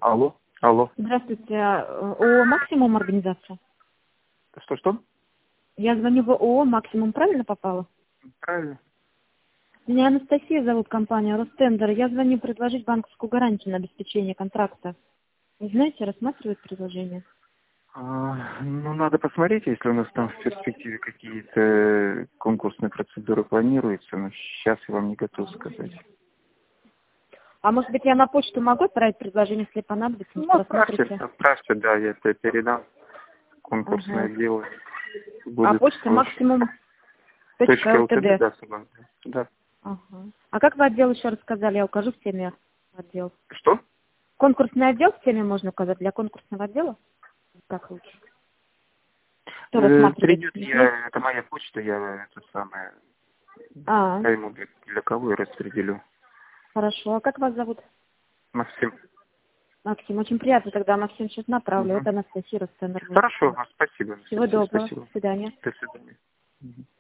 Алло, алло. Здравствуйте. ООО «Максимум» организация? Что? Я звоню в ООО «Максимум», правильно попала? Правильно. Меня Анастасия зовут, компания «Ростендер». Я звоню предложить банковскую гарантию на обеспечение контракта. Вы знаете, рассматривают предложение? Ну, надо посмотреть, если у нас там в перспективе какие-то конкурсные процедуры планируются, но сейчас я вам не готов сказать. А может быть, я на почту могу отправить предложение, если понадобится? Ну, Может, рассмотрите? отправьте, да, я это передам. Конкурсное Ага. дело А будет почта «Максимум.лтд». .ltd, да, собственно. Да. Ага. А как вы отдел еще рассказали? Я укажу в теме отдел. Что? Конкурсный отдел в теме можно указать для конкурсного отдела? Как лучше? Кто рассматривает? Придет Нет? это моя почта, я это самое А, пойму для кого и распределю. хорошо. А как вас зовут? Максим. Максим. Очень приятно тогда. Максим, сейчас направлю. Мгм. Это Анастасия Ростендер. Хорошо, спасибо. Всего доброго. Спасибо. До свидания. До свидания. Мгм.